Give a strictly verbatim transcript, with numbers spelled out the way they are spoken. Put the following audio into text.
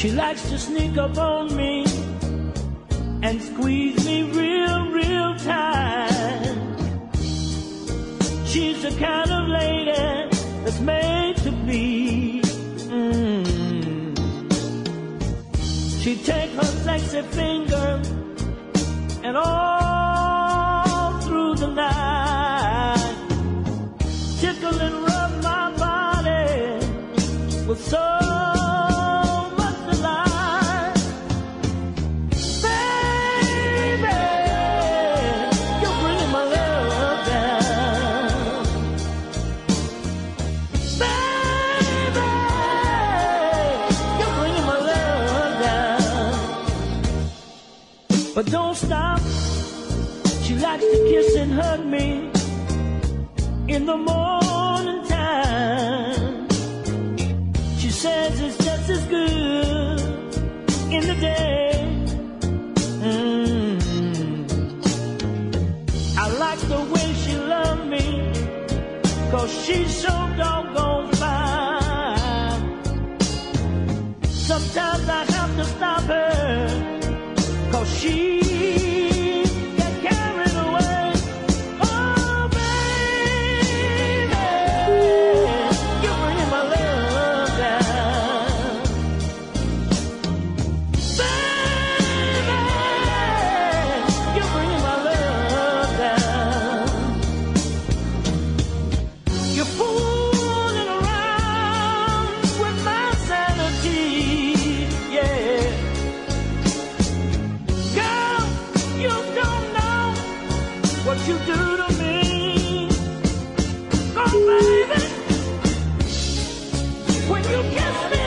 She likes to sneak up on me and squeeze me real, real tight. She's the kind of lady that's made to be. Mm. She take her sexy finger and all through the night tickle and rub my body with so much delight. Baby, you're bringing my love down. Baby, you're bringing my love down. But don't stop. She likes to kiss and hug me in the morning time. She says it's just as good in the day. Mm-hmm. I like the way she loves me, 'cause she's so doggone fine. Sometimes I have to stop her, 'cause she you do to me, oh baby, when you kiss me.